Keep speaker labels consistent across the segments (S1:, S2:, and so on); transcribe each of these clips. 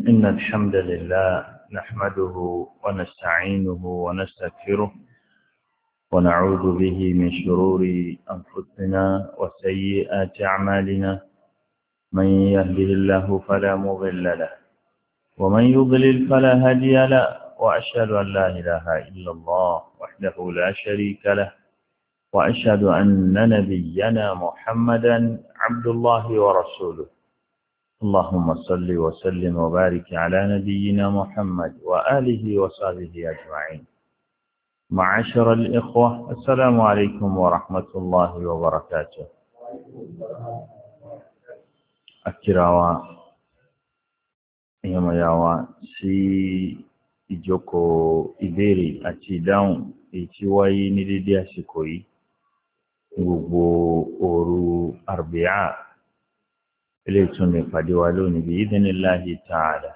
S1: إن الحمد لله نحمده ونستعينه ونستغفره ونعوذ به من شرور أنفسنا وسيئات أعمالنا من يهده الله فلا مضل له ومن يضلل فلا هادي له وأشهد أن لا إله إلا الله وحده لا شريك له وأشهد أن نبينا محمدا عبد الله ورسوله اللهم صل وسلم وبارك على نبينا محمد وآله وصحبه أجمعين. معاشر الإخوة، السلام عليكم ورحمة الله وبركاته. أكراوا يوم يوا سي ìjókòó ìbéèrè àti ìdáhùn èyí tí wáyé ní dédé àsìkò yìí gbogbo òru àrùbíà eléyìí tún lè pàdé wa lónìí bí idhnillahi ta'ala.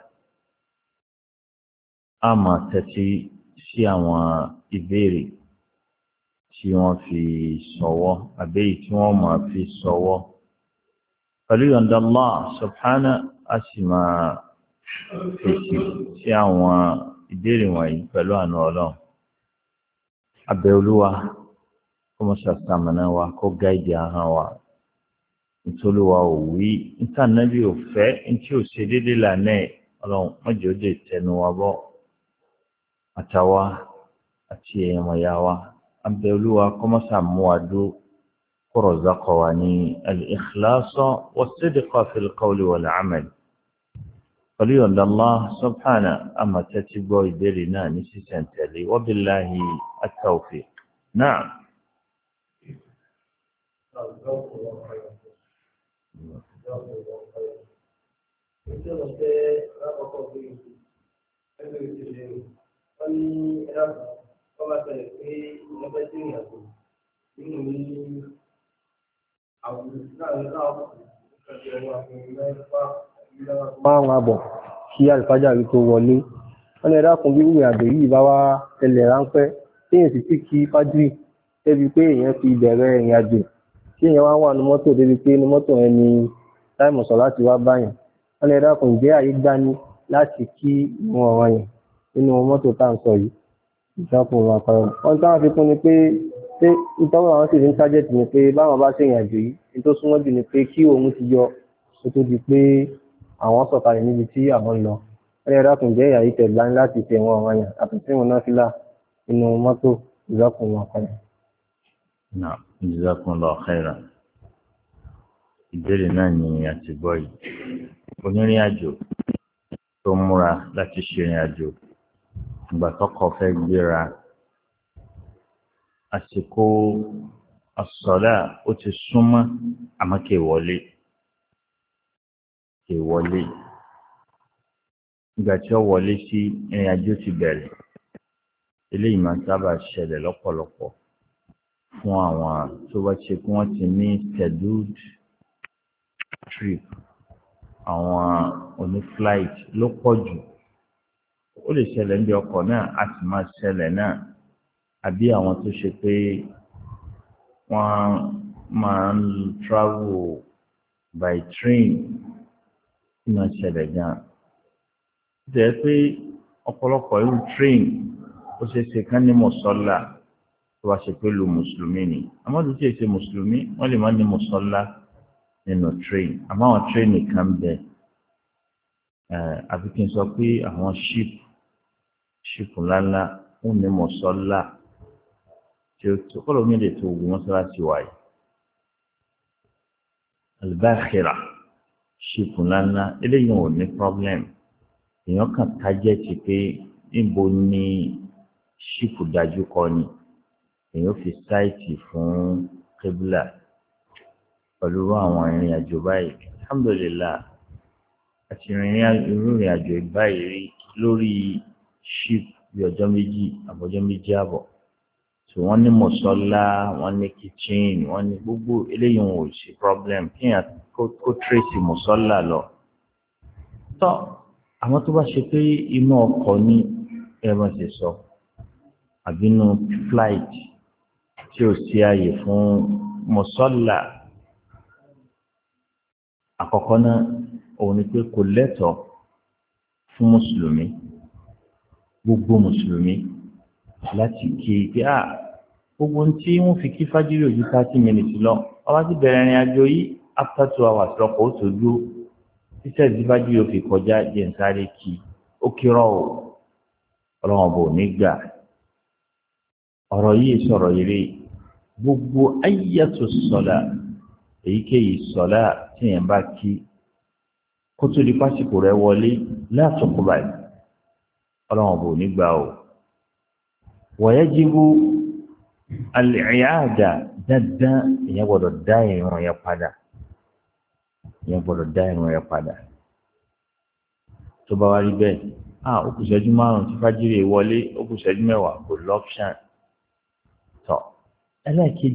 S1: a máa tẹ́tí sí àwọn ìbéèrè tí wọ́n fi ṣọwọ́ àbẹ́yìí tí wọ́n máa fi ṣọwọ́ pẹ̀lú yọ̀ǹda Allah subhanahu a sì máa fèsì sí àwọn ìbéèrè wọ̀nyí pẹ̀lú àánú Ọlọ́run. Abẹ́ Olúwa kó mọ́ ṣàṣàmọ̀nà wa kó gáìdì ahọ́n wa nítorí wa ò wí ìtànàbí ò fẹ́ ntí ò ṣe déédéé lànà ẹ̀ Ọlọ́run mọ́jọ́ dé tẹnu wa bọ́ àtàwa àti ẹ̀yàmọ̀yà wa. Abẹ́ Olúwa kó mọ́ ṣàmú wa dó kó rọ̀zákọ̀ wa ní al-ikhlasa was-sidqa fil-qawli wal-amal. Pẹ̀lú yọ̀ǹda Allah subhanahu àmà tẹ́tí gbọ́ ìbéèrè náà ní sísẹ̀ntẹ̀lé wa billahi at-tawfiq. Na'am.
S2: Márùn-ún àbọ̀ kí àlùfájàrí tó wọlé wọ́n ní ẹ̀dá kan bí ìrìn àjò yìí bá wá tẹ̀lẹ̀ ráńpẹ́ tí èèyàn sì ti kí fájírì débi pé èèyàn fi bẹ̀rẹ̀ ìrìn àjò tí èèyàn wá wà ní mọ́tò débi pé ní mọ́tò yẹn ni táìmù sọ láti wá báyàn wọ́n ní ẹ̀dá kan ìjẹ́ àyè gbani láti kí ìwọ̀n ọ̀ràn yẹn nínú mọ́tò tá à ń sọ yìí ìjápọ̀ ọ̀rọ̀ àpárọ̀ wọ́n táwọn fi kún ni pé ìtọ́wọ́ àwọn sì ní tájẹ́tì ni pé báwọn bá ṣe ìrìn àjò yìí ní tó súnmọ́ jù ni pé kí òun ti yọ kó tó di pé àwọn sọ̀kalẹ̀ níbi tí àwọn lọ ẹni ẹ̀dá kùn jẹ́ ìyà ìtẹ̀ gbani láti fi ẹ̀wọ̀n ọ̀ràn yẹn àtúntí wọn náà fílà inú mọ́tò ìzọ́kùn wọn kan.
S1: Náà jazakumullahu khairan. Ìbéèrè náà ni àti gbọ́ yìí. Onírìn àjò tó múra láti ṣe ìrìn àjò ìgbà tọ́kọ̀ fẹ́ gbéra àsìkò àsọ̀lá ó ti súnmọ́ àmọ́ kì í wọlé. Ìgbà tí ó wọlé sí ìrìn àjò ti bẹ̀rẹ̀ eléyìí máa ń sábà ṣẹlẹ̀ lọ́pọ̀lọpọ̀ fún àwọn tó bá ṣe kí wọ́n ti ní scheduled trip àwọn oní flight ló pọ̀ jù. Ó lè ṣẹlẹ̀ níbi ọkọ̀ náà á sì máa ṣẹlẹ̀ náà àbí àwọn tó ṣe pé wọ́n máa ń travel by train náà ṣẹlẹ̀ gan. Jẹ́ pé ọ̀pọ̀lọpọ̀ irú train ó ṣe ṣe kán ní mọ̀sọ́lá tó wá ṣe pé lu mùsùlùmí ni. Àmọ́ tó ṣe mùsùlùmí wọ́n lè má ní mọ̀sọ́lá nínú train. Àmọ́ àwọn train kan bẹ̀ àbí kí n sọ pé àwọn ship ńláńlá wọ́n ní mọ̀sọ́lá tí ó tó kọ́ lómi lè tó ogun mọ́sálásí wáyé. Al-Bakhira ṣìpù ńláńlá eléyìí ò ní problem. Èèyàn kàn tájẹ́tì pé níbo ni ṣìpù dájú kọ ni èèyàn fi sáìtì fún kébìlà pẹ̀lú àwọn ìrìn àjò báyìí. Alhamdulillah àti ìrìn àjò báyìí rí lórí ṣìpù bí ọjọ́ méjì àbọ̀jọ́ méjì àbọ̀. So wọ́n ní mọ̀sọ́lá wọ́n ní kitchen wọ́n ní gbogbo eléyìí wọn ò sí problem kíyàn kó tracy mọ̀sọ́lá lọ. Tọ́ àwọn tó bá ṣe pé inú ọkọ̀ ní ẹ̀rọ ṣe sọ àbínú flight tí ò sí ààyè fún mọ̀sọ́là. Àkọ́kọ́ náà òun ni pé kò lẹ́tọ̀ọ́ fún mùsùlùmí gbogbo mùsùlùmí láti kí pé gbogbo tí wọ́n fi kí fájírì ojú 30 minutes lọ ọba ti bẹ̀rẹ̀ ìrìn àjò yìí after 2 hours lọ́kọ̀ ó tójú títẹ̀ tí fájírì ó fi kọjá jẹ́ ń sáré kí ó kírọ̀ o ọlọ́wọ́n bò ní gbà ọ̀rọ̀ yìí sọ̀rọ̀ eré gbogbo ayyatu sọ̀lá èyíkéyìí sọ̀lá tí yẹn bá kí kó tó di pásìkò rẹ̀ wọlé látọ̀kọ̀ báyìí ọlọ́wọ́n bò ní gbà o wọ̀yẹ́jìbú al-i'ada dandan ìyẹn gbọ́dọ̀ dá ìrun yẹn padà tó bá wá rí bẹ́ẹ̀ ó kù ṣẹ́jú 5 tí fájírì wọlé ó kù ṣẹ́jú 10 kò lọ́pṣàn tọ́ ẹlẹ́ẹ̀kejì